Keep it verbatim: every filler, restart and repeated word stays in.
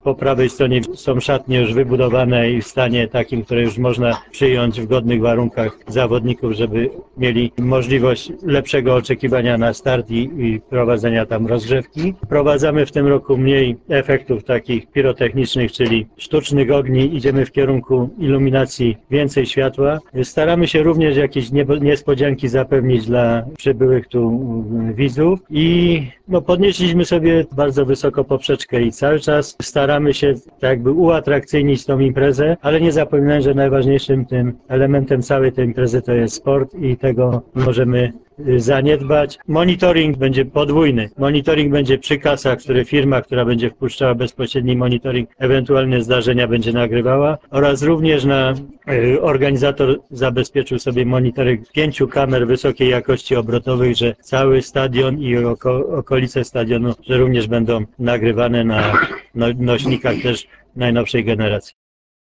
Po prawej stronie są szatnie już wybudowane i w stanie takim, które już można przyjąć w godnych warunkach zawodników, żeby mieli możliwość lepszego oczekiwania na start i, i prowadzenia tam rozgrzewki. Wprowadzamy w tym roku mniej efektów takich pirotechnicznych, czyli sztucznych ogni. Idziemy w kierunku iluminacji, więcej światła. Staramy się również jakieś niespodzianki zapewnić dla przybyłych tu widzów i no, podnieśliśmy sobie bardzo wysoko poprzeczkę i cały czas staramy się tak jakby uatrakcyjnić tą imprezę, ale nie zapominając, że najważniejszym tym elementem całej tej imprezy to jest sport i tego możemy zaniedbać. Monitoring będzie podwójny. Monitoring będzie przy kasach, który firma, która będzie wpuszczała bezpośredni monitoring, ewentualne zdarzenia będzie nagrywała oraz również na y, organizator zabezpieczył sobie monitoring pięciu kamer wysokiej jakości obrotowych, że cały stadion i oko, okolice stadionu, że również będą nagrywane na no, nośnikach też najnowszej generacji.